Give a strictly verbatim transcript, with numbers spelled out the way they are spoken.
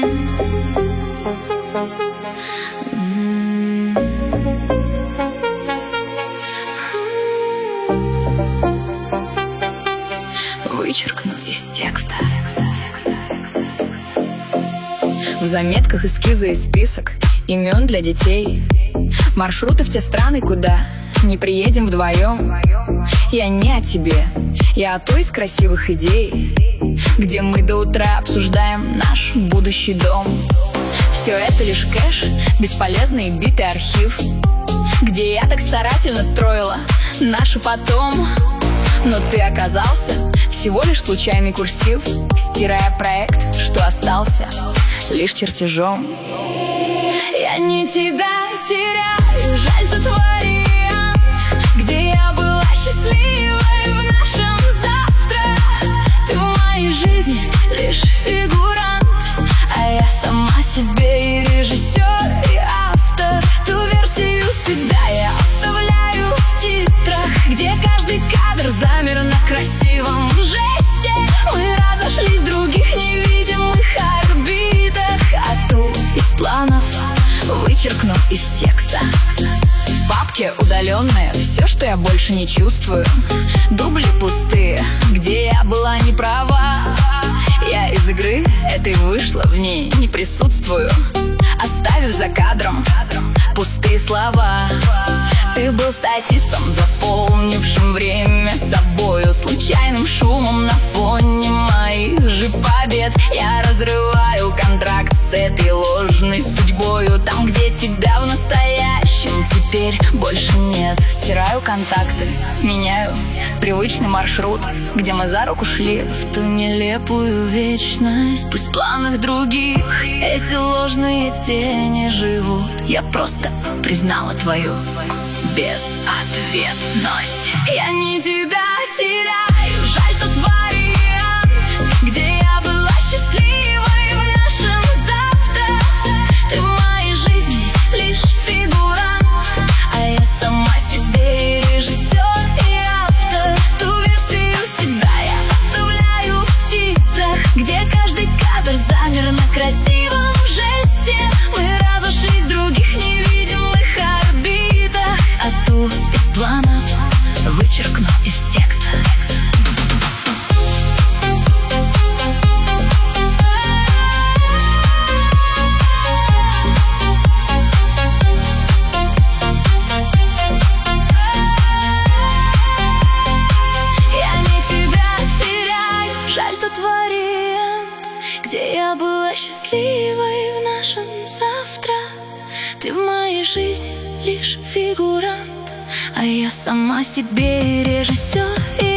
Вычеркну из текста. В заметках эскизы и список имен для детей, маршруты в те страны, куда не приедем вдвоем. Я не о тебе, я о той из красивых идей, где мы до утра обсуждаем наш будущий дом. Все это лишь кэш, бесполезный битый архив, где я так старательно строила наше потом. Но ты оказался всего лишь случайный курсив, стирая проект, что остался лишь чертежом. Я не тебя теряю, жаль тот вариант, где я была счастливой в нашем завтра. Ты в моей жизни лишь фигурант, а я сама себе и режиссер, и автор. Ту версию себя я оставляю в титрах, где каждый кадр замер на красивом жесте. Мы разошлись в других невидимых орбитах, а ту из планов вычеркну из текста. В папке удаленное все, что я больше не чувствую. Дубли пустые, где я была не права. Я из игры этой вышла, в ней не присутствую, оставив за кадром пустые слова. Ты был статистом, заполнившим время собою, случайным шумом на фоне моих же побед. Я разрываю контракт с этой ложной судьбою. Там, где тебя в настоящем теперь больше нет. Стираю контакты, меняю привычный маршрут, где мы за руку шли в ту нелепую вечность. Пусть в планах других эти ложные тени живут. Я просто признала твою безответность. Я не тебя теряю, жаль тот вариант, где я была счастливой в нашем завтра. Ты в моей жизни лишь фигурант, а я сама себе и режиссер, и автор. Ту версию себя я оставляю в титрах, где каждый кадр замер на красивом жесте. Мы разошлись в других невидимых орбитах, а ту из планов вычеркну из текста. Я не тебя теряю, жаль тот вариант, где я была счастливой в нашем завтра. Ты в моей жизни лишь фигурант, а я сама себе и режиссер, и